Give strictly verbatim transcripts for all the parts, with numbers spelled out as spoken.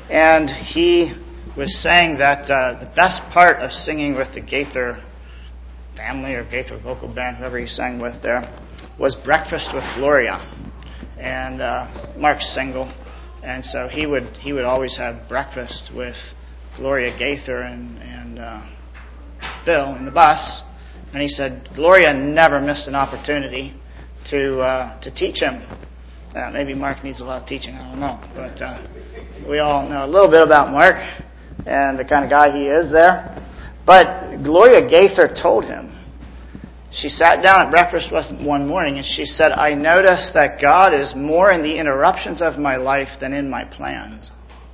And he was saying that uh, the best part of singing with the Gaither family or Gaither vocal band, whoever he sang with there, was Breakfast with Gloria. And uh, Mark's single, and so he would he would always have breakfast with Gloria Gaither and, and uh, Bill in the bus. And he said Gloria never missed an opportunity to uh, to teach him. Uh, maybe Mark needs a lot of teaching, I don't know. But uh, we all know a little bit about Mark and the kind of guy he is there. But Gloria Gaither told him, she sat down at breakfast one morning and she said, I noticed that God is more in the interruptions of my life than in my plans.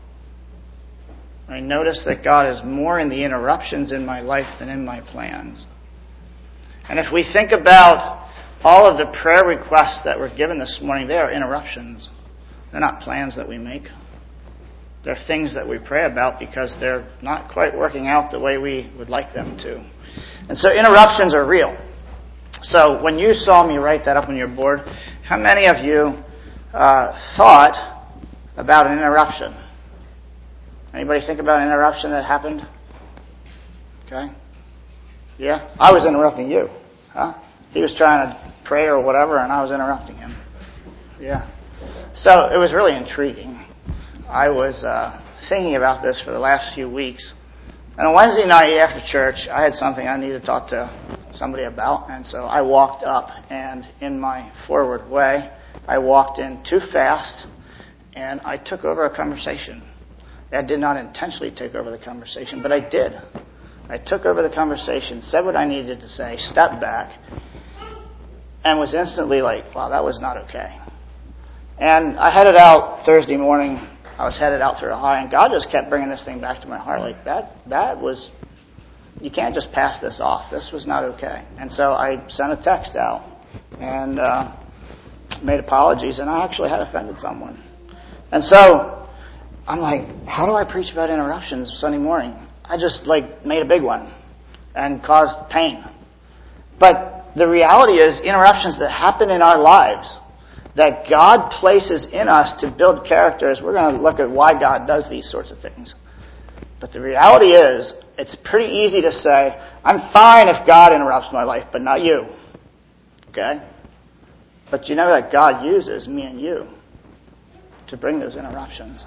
I noticed that God is more in the interruptions in my life than in my plans. And if we think about all of the prayer requests that were given this morning, they are interruptions. They're not plans that we make. They're things that we pray about because they're not quite working out the way we would like them to. And so interruptions are real. So when you saw me write that up on your board, how many of you uh, thought about an interruption? Anybody think about an interruption that happened? Okay. Yeah? I was interrupting you. Huh? He was trying to pray or whatever, and I was interrupting him. Yeah. So it was really intriguing. I was uh, thinking about this for the last few weeks. And on Wednesday night after church, I had something I needed to talk to somebody about. And so I walked up, and in my forward way, I walked in too fast, and I took over a conversation. I did not intentionally take over the conversation, but I did. I took over the conversation, said what I needed to say, stepped back, and was instantly like, wow, that was not okay. And I headed out Thursday morning. I was headed out through the high, and God just kept bringing this thing back to my heart. Like, that, that was, you can't just pass this off. This was not okay. And so I sent a text out and uh, made apologies, and I actually had offended someone. And so I'm like, how do I preach about interruptions Sunday morning? I just, like, made a big one and caused pain. But the reality is, interruptions that happen in our lives that God places in us to build characters, we're going to look at why God does these sorts of things. But the reality is, it's pretty easy to say, I'm fine if God interrupts my life, but not you. Okay? But you know that God uses me and you to bring those interruptions.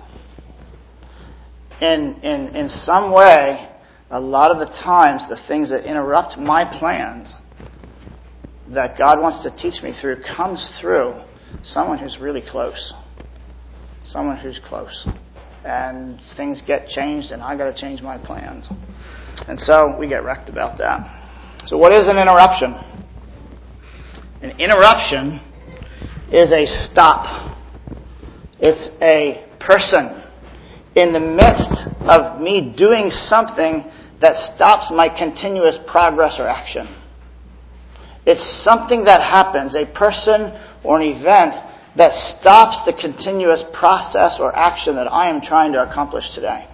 In, in, in some way, a lot of the times, the things that interrupt my plans that God wants to teach me through comes through someone who's really close. Someone who's close. And things get changed, and I got to change my plans. And so we get wrecked about that. So what is an interruption? An interruption is a stop. It's a person in the midst of me doing something that stops my continuous progress or action. It's something that happens, a person or an event that stops the continuous process or action that I am trying to accomplish today.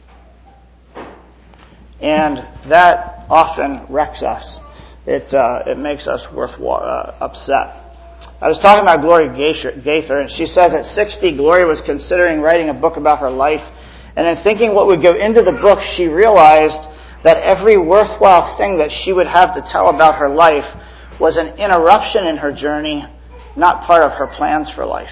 And that often wrecks us. It uh, it makes us worth uh, upset. I was talking about Gloria Gaither, and she says at sixty, Gloria was considering writing a book about her life. And in thinking what would go into the book, she realized that every worthwhile thing that she would have to tell about her life was an interruption in her journey, not part of her plans for life.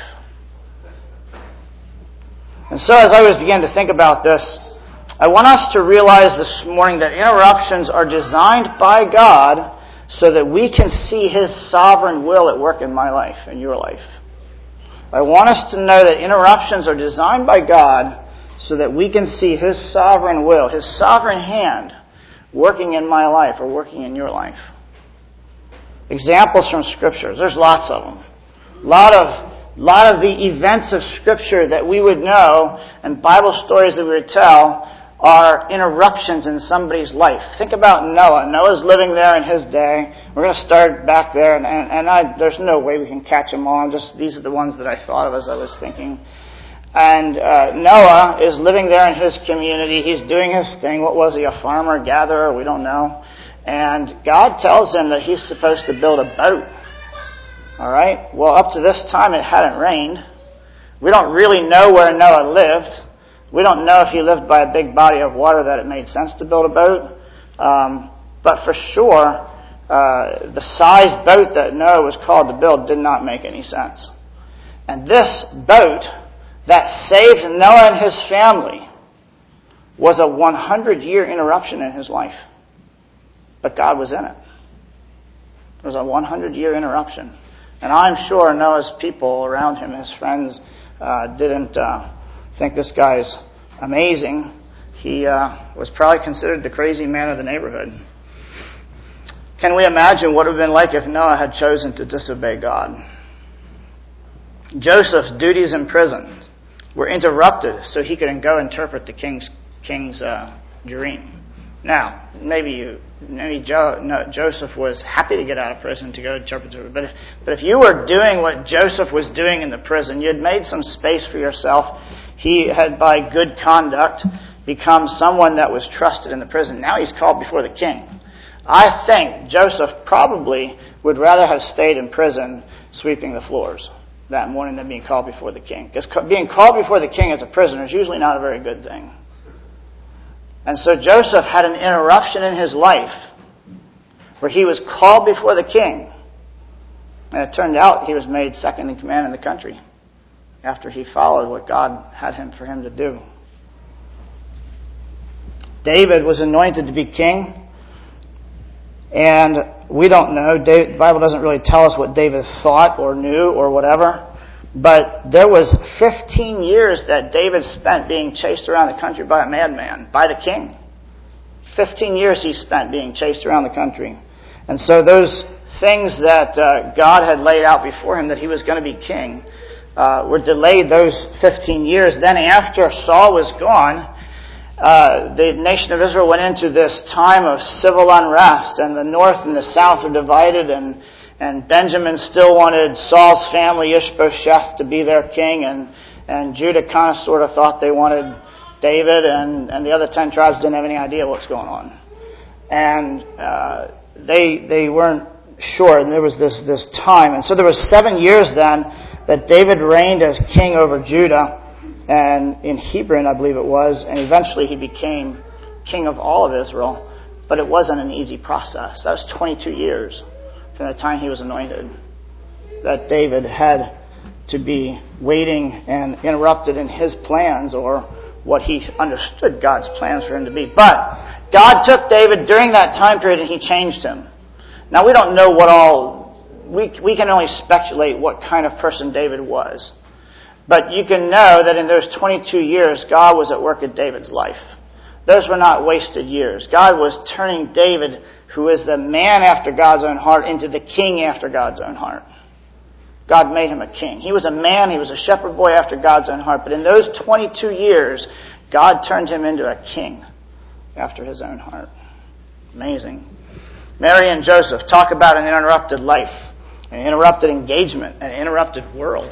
And so as I was beginning to think about this, I want us to realize this morning that interruptions are designed by God so that we can see His sovereign will at work in my life and your life. I want us to know that interruptions are designed by God so that we can see His sovereign will, His sovereign hand working in my life or working in your life. Examples from Scripture. There's lots of them. A lot of, lot of the events of Scripture that we would know and Bible stories that we would tell are interruptions in somebody's life. Think about Noah. Noah's living there in his day. We're going to start back there, and, and, and I, there's no way we can catch them all. Just these are the ones that I thought of as I was thinking. And uh, Noah is living there in his community. He's doing his thing. What was he, a farmer, gatherer? We don't know. And God tells him that he's supposed to build a boat. All right? Well, up to this time it hadn't rained. We don't really know where Noah lived. We don't know if he lived by a big body of water that it made sense to build a boat. Um, but for sure, uh, the size boat that Noah was called to build did not make any sense. And this boat that saved Noah and his family was a one hundred year interruption in his life. But God was in it. It was a one hundred year interruption. And I'm sure Noah's people around him, his friends, uh, didn't uh, think this guy's amazing. He uh, was probably considered the crazy man of the neighborhood. Can we imagine what it would have been like if Noah had chosen to disobey God? Joseph's duties in prison were interrupted so he could go interpret the king's king's uh, dream. Now, maybe you, maybe jo, no, Joseph was happy to get out of prison to go interpret it. But if, but if you were doing what Joseph was doing in the prison, you had made some space for yourself. He had, by good conduct, become someone that was trusted in the prison. Now he's called before the king. I think Joseph probably would rather have stayed in prison sweeping the floors that morning than being called before the king. Because being called before the king as a prisoner is usually not a very good thing. And so Joseph had an interruption in his life where he was called before the king. And it turned out he was made second in command in the country after he followed what God had him for him to do. David was anointed to be king. And we don't know. The Bible doesn't really tell us what David thought or knew or whatever. But there was fifteen years that David spent being chased around the country by a madman, by the king. fifteen years he spent being chased around the country. And so those things that uh, God had laid out before him, that he was going to be king, uh, were delayed those fifteen years. Then after Saul was gone, uh, the nation of Israel went into this time of civil unrest, and the north and the south were divided, and And Benjamin still wanted Saul's family, Ishbosheth, to be their king. And, and Judah kind of sort of thought they wanted David. And, and the other ten tribes didn't have any idea what's going on. And uh, they they weren't sure. And there was this, this time. And so there was seven years then that David reigned as king over Judah. And in Hebron, I believe it was. And eventually he became king of all of Israel. But it wasn't an easy process. That was twenty-two years. From the time he was anointed, that David had to be waiting and interrupted in his plans, or what he understood God's plans for him to be. But God took David during that time period and he changed him. Now we don't know what all, we, we can only speculate what kind of person David was. But you can know that in those twenty-two years, God was at work in David's life. Those were not wasted years. God was turning David, who is the man after God's own heart, into the king after God's own heart. God made him a king. He was a man, he was a shepherd boy after God's own heart. But in those twenty-two years, God turned him into a king after his own heart. Amazing. Mary and Joseph talk about an interrupted life, an interrupted engagement, an interrupted world.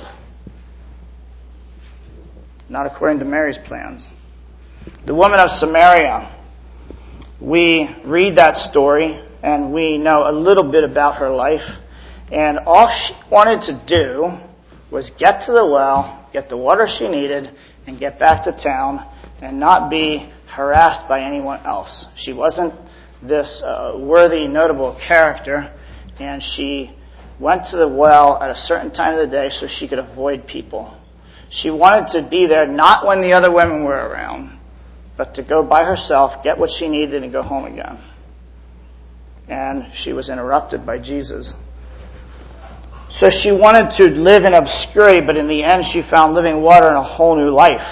Not according to Mary's plans. The woman of Samaria, we read that story and we know a little bit about her life. And all she wanted to do was get to the well, get the water she needed, and get back to town and not be harassed by anyone else. She wasn't this uh, worthy, notable character, and she went to the well at a certain time of the day so she could avoid people. She wanted to be there not when the other women were around, but to go by herself, get what she needed, and go home again. And she was interrupted by Jesus. So she wanted to live in obscurity, but in the end she found living water and a whole new life.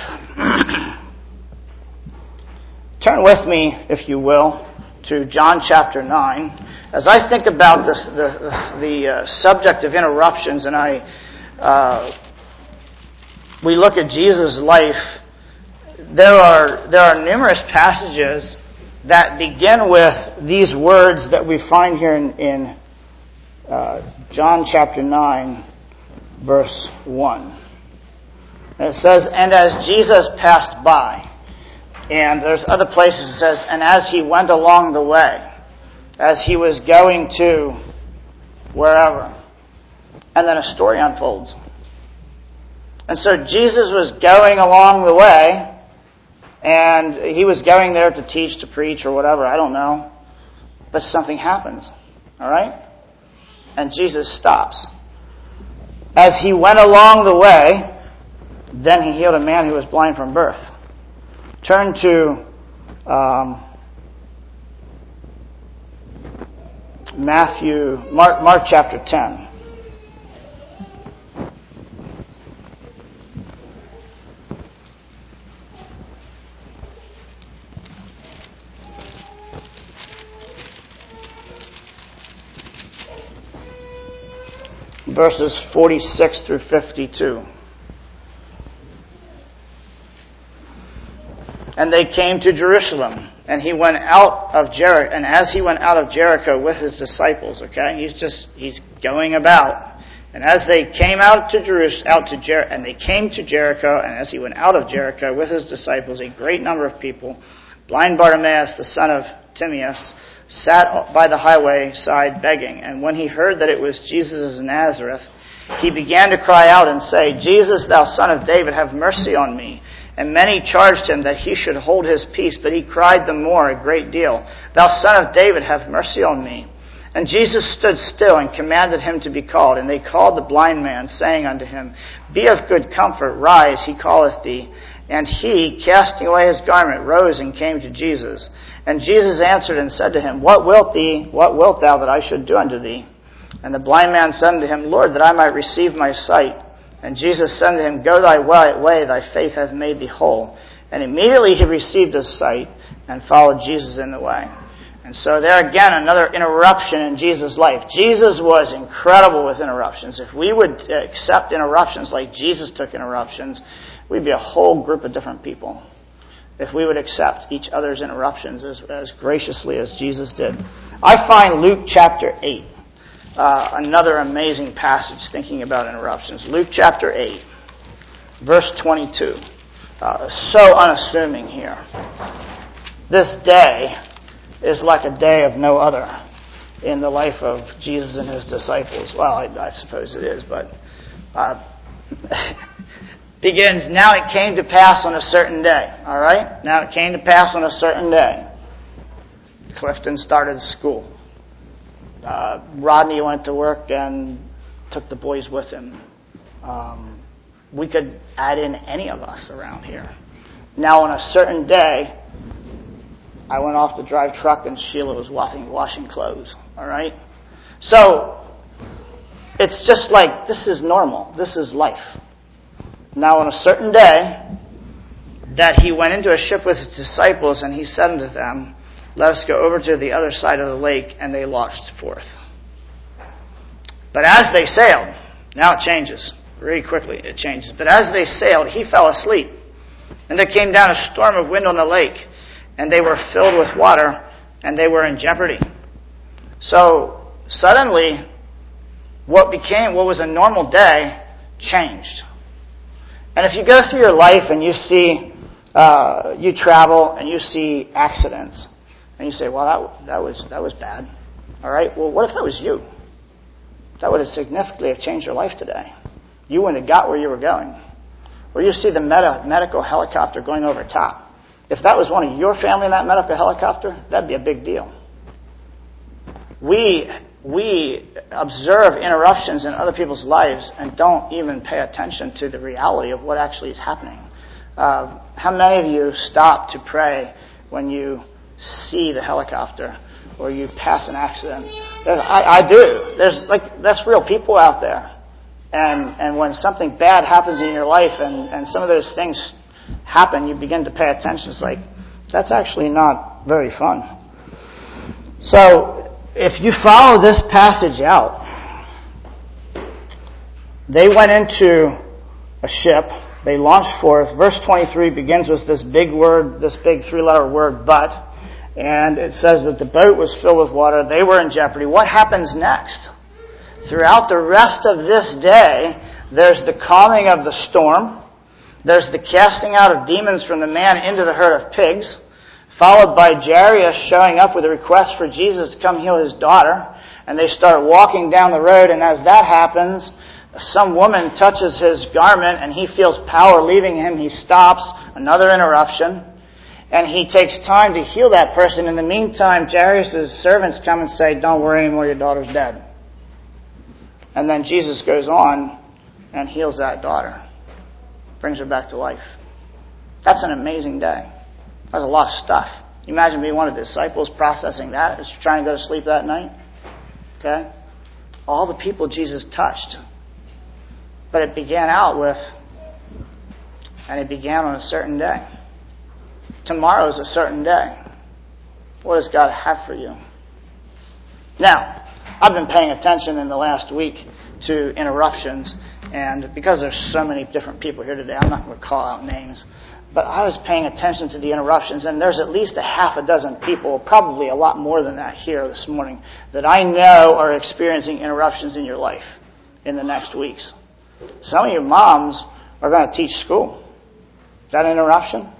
Turn with me, if you will, to John chapter nine. As I think about this, the, the uh, subject of interruptions, and I uh, we look at Jesus' life, There are there are numerous passages that begin with these words that we find here in, in uh, John chapter nine, verse one. And it says, "And as Jesus passed by," and there's other places it says, "and as he went along the way," as he was going to wherever. And then a story unfolds. And so Jesus was going along the way, And he was going there to teach, to preach, or whatever, I don't know. But something happens, all right? And Jesus stops. As he went along the way, then he healed a man who was blind from birth. Turn to um, Matthew, Mark, Mark chapter ten. Verses forty-six through fifty-two. And they came to Jerusalem, and he went out of Jericho, and as he went out of Jericho with his disciples, okay, he's just, he's going about. And as they came out to Jerusalem, out to Jer- and they came to Jericho, and as he went out of Jericho with his disciples, a great number of people, blind Bartimaeus, the son of Timaeus, sat by the highway side begging. And when he heard that it was Jesus of Nazareth, he began to cry out and say, Jesus, thou son of David, have mercy on me. And many charged him that he should hold his peace, but he cried the more a great deal, Thou son of David, have mercy on me. And Jesus stood still and commanded him to be called. And they called the blind man, saying unto him, Be of good comfort, rise, he calleth thee. And he, casting away his garment, rose and came to Jesus. And Jesus answered and said to him, What wilt thee, what wilt thou that I should do unto thee? And the blind man said unto him, Lord, that I might receive my sight. And Jesus said to him, Go thy way, thy faith hath made thee whole. And immediately he received his sight and followed Jesus in the way. And so there again, another interruption in Jesus' life. Jesus was incredible with interruptions. If we would accept interruptions like Jesus took interruptions, we'd be a whole group of different people. If we would accept each other's interruptions as, as graciously as Jesus did. I find Luke chapter eight. Uh, another amazing passage thinking about interruptions. Luke chapter eight, verse twenty-two. Uh, so unassuming here. This day is like a day of no other in the life of Jesus and his disciples. Well, I, I suppose it is, but uh, begins, now it came to pass on a certain day. All right? Now it came to pass on a certain day. Clifton started school. Uh, Rodney went to work and took the boys with him. Um, we could add in any of us around here. Now on a certain day, I went off to drive truck and Sheila was washing, washing clothes. All right? So, it's just like, this is normal. This is life. Now on a certain day, that he went into a ship with his disciples and he said unto them, Let us go over to the other side of the lake, and they launched forth. But as they sailed, now it changes. Very quickly it changes. But as they sailed, he fell asleep. And there came down a storm of wind on the lake, and they were filled with water, and they were in jeopardy. So suddenly, what became, what was a normal day, changed. And if you go through your life and you see, uh, you travel and you see accidents, and you say, well, that, that was that was bad. All right, well, what if that was you? That would have significantly have changed your life today. You wouldn't have got where you were going. Or you see the meta, medical helicopter going over top. If that was one of your family in that medical helicopter, that'd be a big deal. We we observe interruptions in other people's lives and don't even pay attention to the reality of what actually is happening. Uh, how many of you stop to pray when you see the helicopter or you pass an accident? I, I do. There's like that's real people out there, and and when something bad happens in your life and, and some of those things happen, you begin to pay attention. It's like that's actually not very fun. So if you follow this passage out, they went into a ship. They launched forth. Verse twenty-three begins with this big word, this big three-letter word, but. And it says that the boat was filled with water. They were in jeopardy. What happens next? Throughout the rest of this day, there's the calming of the storm. There's the casting out of demons from the man into the herd of pigs, followed by Jairus showing up with a request for Jesus to come heal his daughter. And they start walking down the road, and as that happens, some woman touches his garment, and he feels power leaving him. He stops. Another interruption. And he takes time to heal that person. In the meantime, Jairus' servants come and say, don't worry anymore, your daughter's dead. And then Jesus goes on and heals that daughter. Brings her back to life. That's an amazing day. That's a lot of stuff. You imagine being one of the disciples processing that as you're trying to go to sleep that night. Okay? All the people Jesus touched. But it began out with, and it began on a certain day. Tomorrow is a certain day. What does God have for you? Now, I've been paying attention in the last week to interruptions, and because there's so many different people here today, I'm not going to call out names, but I was paying attention to the interruptions, and there's at least a half a dozen people, probably a lot more than that here this morning, that I know are experiencing interruptions in your life in the next weeks. Some of you moms are going to teach school. Is that an interruption?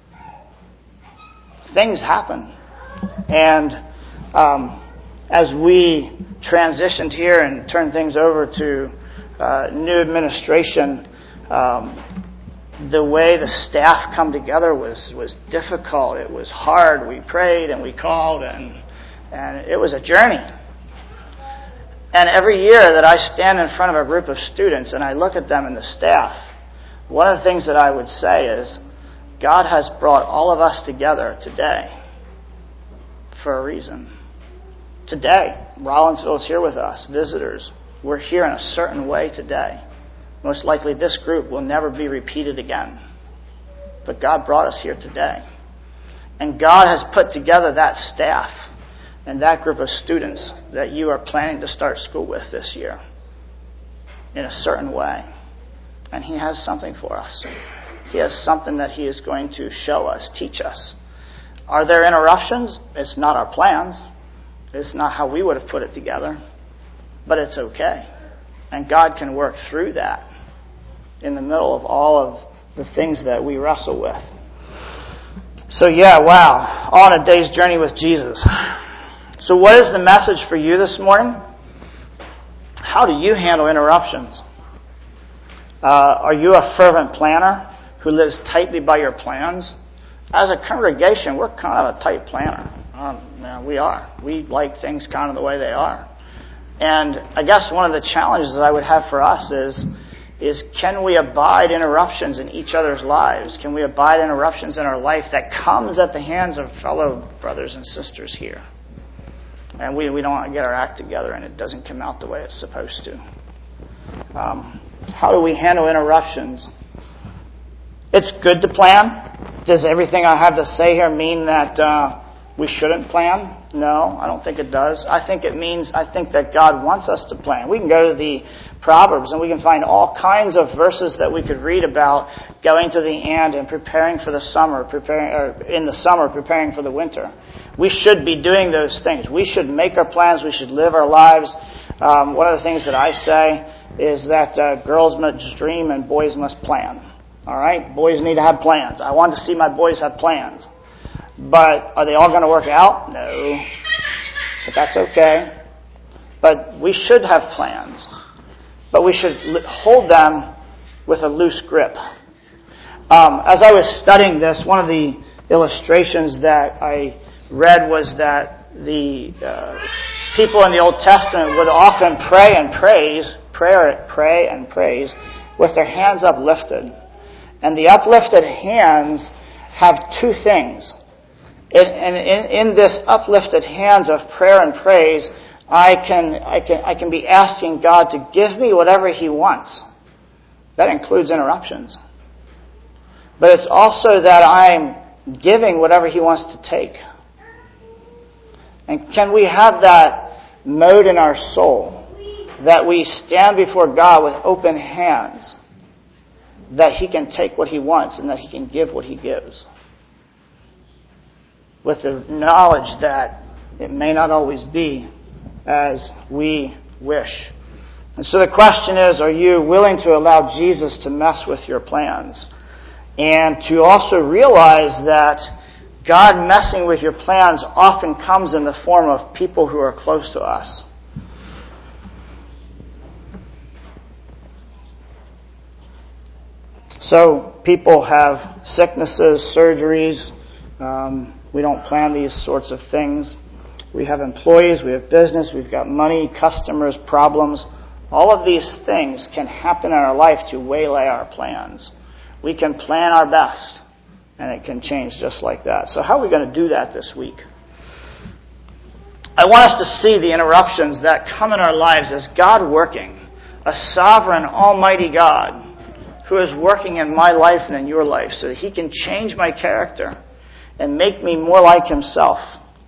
Things happen. And um, as we transitioned here and turned things over to uh, new administration, um, the way the staff come together was, was difficult. It was hard. We prayed and we called, and and it was a journey. And every year that I stand in front of a group of students and I look at them and the staff, one of the things that I would say is, God has brought all of us together today for a reason. Today, Rollinsville is here with us, visitors. We're here in a certain way today. Most likely this group will never be repeated again. But God brought us here today. And God has put together that staff and that group of students that you are planning to start school with this year in a certain way. And He has something for us. He has something that He is going to show us, teach us. Are there interruptions? It's not our plans. It's not how we would have put it together. But it's okay. And God can work through that in the middle of all of the things that we wrestle with. So yeah, wow. On a day's journey with Jesus. So what is the message for you this morning? How do you handle interruptions? Uh, are you a fervent planner who lives tightly by your plans? As a congregation, we're kind of a tight planner. Um, yeah, we are. We like things kind of the way they are. And I guess one of the challenges that I would have for us is, is can we abide interruptions in each other's lives? Can we abide interruptions in our life that comes at the hands of fellow brothers and sisters here? And we, we don't want to get our act together and it doesn't come out the way it's supposed to. Um, how do we handle interruptions? It's good to plan. Does everything I have to say here mean that uh, we shouldn't plan? No, I don't think it does. I think it means, I think that God wants us to plan. We can go to the Proverbs and we can find all kinds of verses that we could read about going to the end and preparing for the summer, preparing or in the summer, preparing for the winter. We should be doing those things. We should make our plans. We should live our lives. Um, one of the things that I say is that uh, girls must dream and boys must plan. All right? Boys need to have plans. I want to see my boys have plans. But are they all going to work out? No. But that's okay. But we should have plans. But we should hold them with a loose grip. Um, as I was studying this, one of the illustrations that I read was that the uh, people in the Old Testament would often pray and praise, pray, pray and praise with their hands uplifted. And the uplifted hands have two things. And in, in this uplifted hands of prayer and praise, I can, I can, I can be asking God to give me whatever He wants. That includes interruptions. But it's also that I'm giving whatever He wants to take. And can we have that mode in our soul that we stand before God with open hands, that He can take what He wants and that He can give what He gives, with the knowledge that it may not always be as we wish. And so the question is, are you willing to allow Jesus to mess with your plans? And to also realize that God messing with your plans often comes in the form of people who are close to us. So people have sicknesses, surgeries, Um, we don't plan these sorts of things. We have employees, we have business, we've got money, customers, problems. All of these things can happen in our life to waylay our plans. We can plan our best, and it can change just like that. So how are we going to do that this week? I want us to see the interruptions that come in our lives as God working, a sovereign, almighty God who is working in my life and in your life so that He can change my character and make me more like Himself.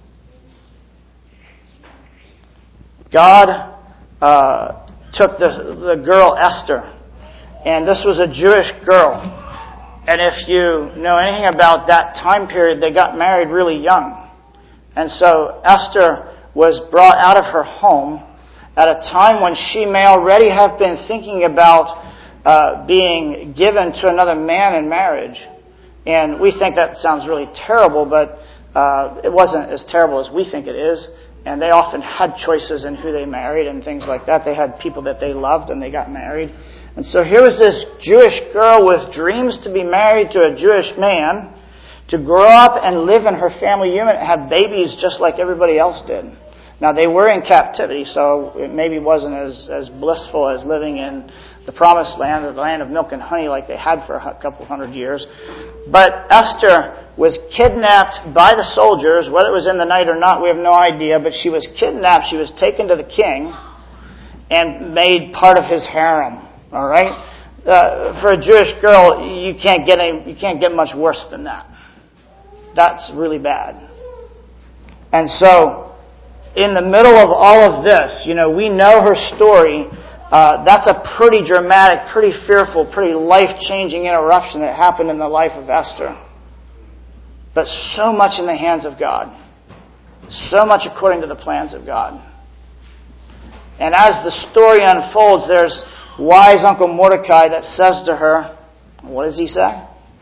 God uh, took the, the girl Esther, and this was a Jewish girl. And if you know anything about that time period, they got married really young. And so Esther was brought out of her home at a time when she may already have been thinking about uh, being given to another man in marriage. And we think that sounds really terrible, but uh, it wasn't as terrible as we think it is. And they often had choices in who they married and things like that. They had people that they loved and they got married. And so here was this Jewish girl with dreams to be married to a Jewish man, to grow up and live in her family unit, have babies just like everybody else did. Now, they were in captivity, so it maybe wasn't as, as blissful as living in the promised land, or the land of milk and honey like they had for a couple hundred years. But Esther was kidnapped by the soldiers, whether it was in the night or not, we have no idea, but she was kidnapped, she was taken to the king, and made part of his harem. All right? Uh, for a Jewish girl, you can't get any, you can't get much worse than that. That's really bad. And so, in the middle of all of this, you know, we know her story. Uh, that's a pretty dramatic, pretty fearful, pretty life-changing interruption that happened in the life of Esther. But so much in the hands of God. So much according to the plans of God. And as the story unfolds, there's wise Uncle Mordecai that says to her, what does he say?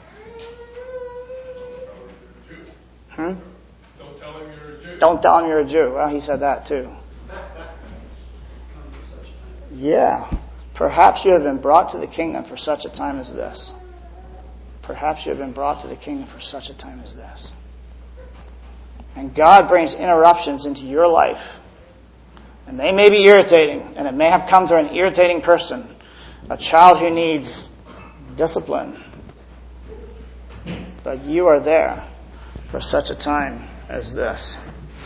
Hmm? Don't tell him you're a Jew. Don't tell him you're a Jew. Well, he said that too. Yeah. Perhaps you have been brought to the kingdom for such a time as this. Perhaps you have been brought to the kingdom for such a time as this. And God brings interruptions into your life. And they may be irritating. And it may have come through an irritating person. A child who needs discipline. But you are there for such a time as this.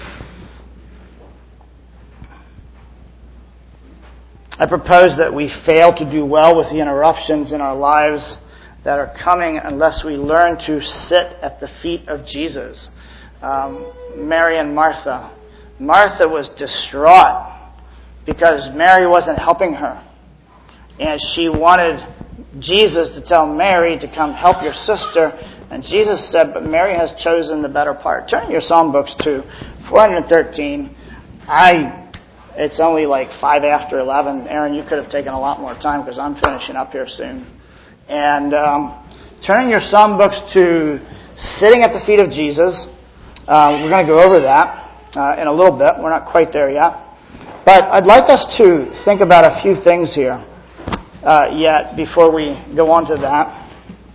I propose that we fail to do well with the interruptions in our lives that are coming unless we learn to sit at the feet of Jesus. Um, Mary and Martha. Martha was distraught because Mary wasn't helping her. And she wanted Jesus to tell Mary to come help your sister. And Jesus said, but Mary has chosen the better part. Turn your Psalm books to four thirteen. I... It's only like five after eleven. Aaron, you could have taken a lot more time because I'm finishing up here soon. And um, turn your Psalm books to Sitting at the Feet of Jesus. Uh, we're going to go over that uh, in a little bit. We're not quite there yet. But I'd like us to think about a few things here uh, yet before we go on to that.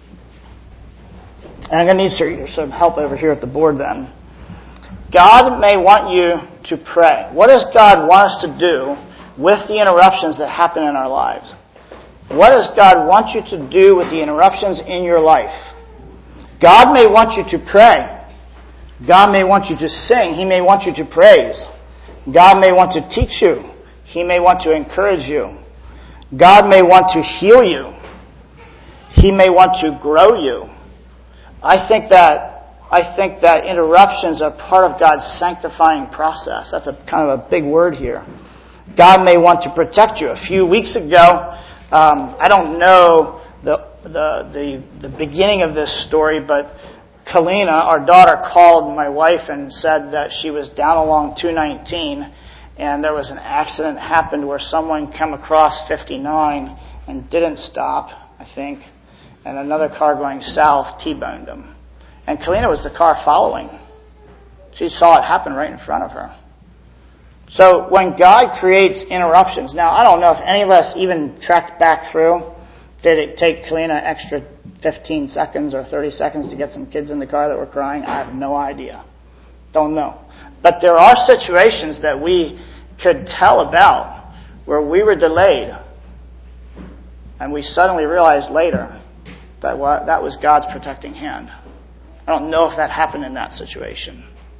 And I'm going to need some help over here at the board then. God may want you to pray. What does God want us to do with the interruptions that happen in our lives? What does God want you to do with the interruptions in your life? God may want you to pray. God may want you to sing. He may want you to praise. God may want to teach you. He may want to encourage you. God may want to heal you. He may want to grow you. I think that I think that interruptions are part of God's sanctifying process. That's a kind of a big word here. God may want to protect you. A few weeks ago, um, I don't know the, the the the beginning of this story, but Kalina, our daughter, called my wife and said that she was down along two nineteen, and there was an accident happened where someone came across fifty-nine and didn't stop, I think, and another car going south T-boned them. And Kalina was the car following. She saw it happen right in front of her. So when God creates interruptions, now I don't know if any of us even tracked back through. Did it take Kalina an extra fifteen seconds or thirty seconds to get some kids in the car that were crying? I have no idea. Don't know. But there are situations that we could tell about where we were delayed, and we suddenly realized later that that was God's protecting hand. I don't know if that happened in that situation.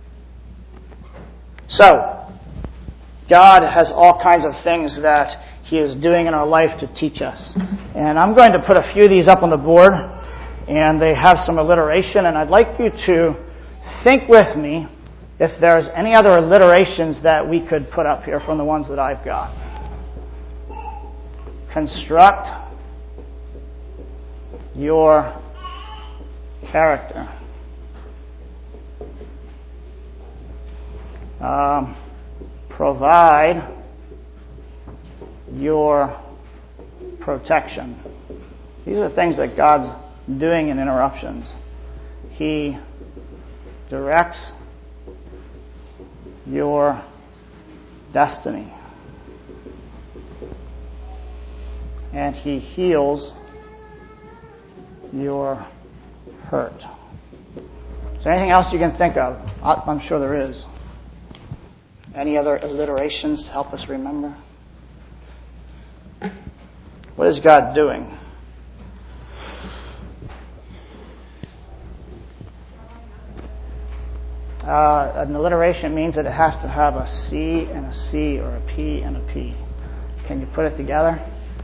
So, God has all kinds of things that He is doing in our life to teach us. And I'm going to put a few of these up on the board, and they have some alliteration, and I'd like you to think with me if there's any other alliterations that we could put up here from the ones that I've got. Construct your character. Um, provide your protection. These are things that God's doing in interruptions. He directs your destiny. And He heals your hurt. Is there anything else you can think of? I'm sure there is. Any other alliterations to help us remember? What is God doing? Uh, an alliteration means that it has to have a C and a C or a P and a P. Can you put it together?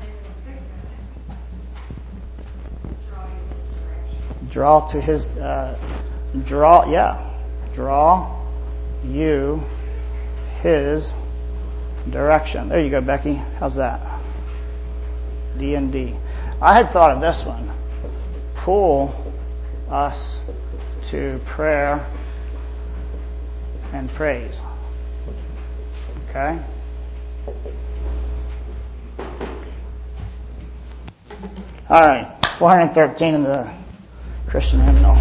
Draw to his, uh, draw, yeah, draw you his direction. There you go, Becky. How's that? D and D. I had thought of this one. Pull us to prayer and praise. Okay? All right. four hundred thirteen in the Christian hymnal.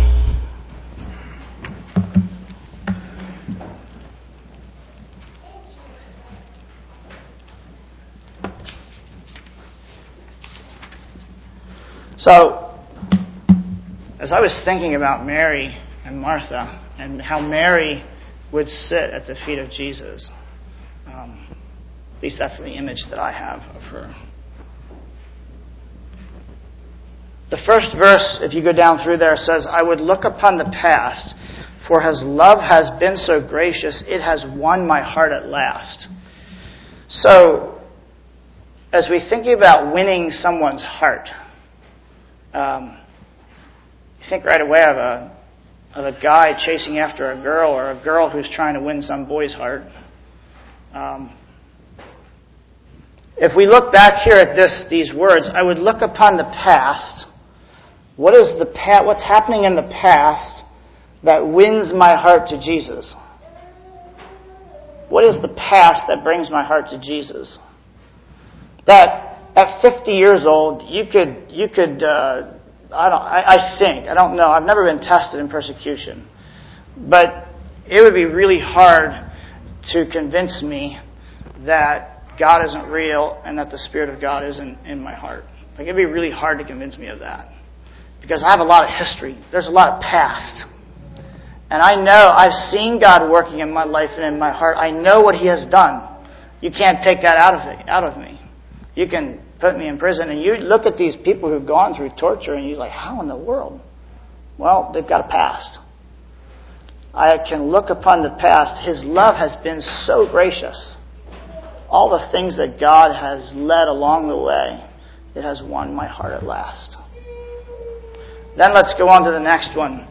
So, as I was thinking about Mary and Martha and how Mary would sit at the feet of Jesus, um, at least that's the image that I have of her. The first verse, if you go down through there, says, I would look upon the past, for His love has been so gracious, it has won my heart at last. So, as we think about winning someone's heart, um, you think right away of a, of a guy chasing after a girl, or a girl who's trying to win some boy's heart. Um, if we look back here at this, these words, I would look upon the past. What is the pa- What's happening in the past that wins my heart to Jesus? What is the past that brings my heart to Jesus? That at fifty years old, you could, you could, uh, I don't, I, I think, I don't know, I've never been tested in persecution, but it would be really hard to convince me that God isn't real and that the Spirit of God isn't in my heart. Like, it'd be really hard to convince me of that. Because I have a lot of history. There's a lot of past. And I know, I've seen God working in my life and in my heart. I know what He has done. You can't take that out of it, out of me. You can put me in prison and you look at these people who've gone through torture and you're like, how in the world? Well, they've got a past. I can look upon the past. His love has been so gracious. All the things that God has led along the way, it has won my heart at last. Then let's go on to the next one.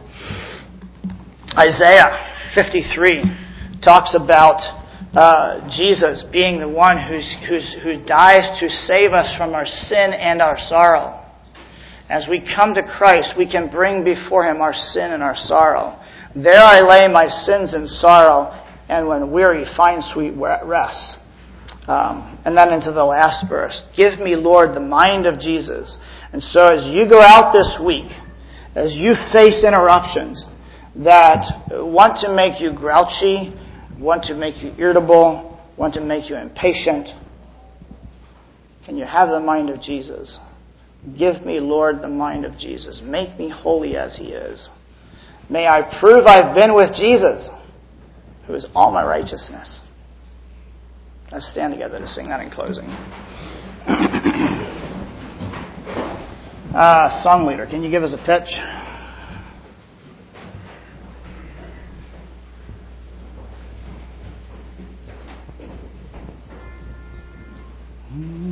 Isaiah fifty-three talks about uh, Jesus being the one who's, who's, who dies to save us from our sin and our sorrow. As we come to Christ, we can bring before Him our sin and our sorrow. There I lay my sins and sorrow, and when weary, find sweet rest. Um, and then into the last verse. Give me, Lord, the mind of Jesus. And so as you go out this week, as you face interruptions that want to make you grouchy, want to make you irritable, want to make you impatient, can you have the mind of Jesus? Give me, Lord, the mind of Jesus. Make me holy as he is. May I prove I've been with Jesus, who is all my righteousness. Let's stand together to sing that in closing. uh, song leader, can you give us a pitch? Mm-hmm.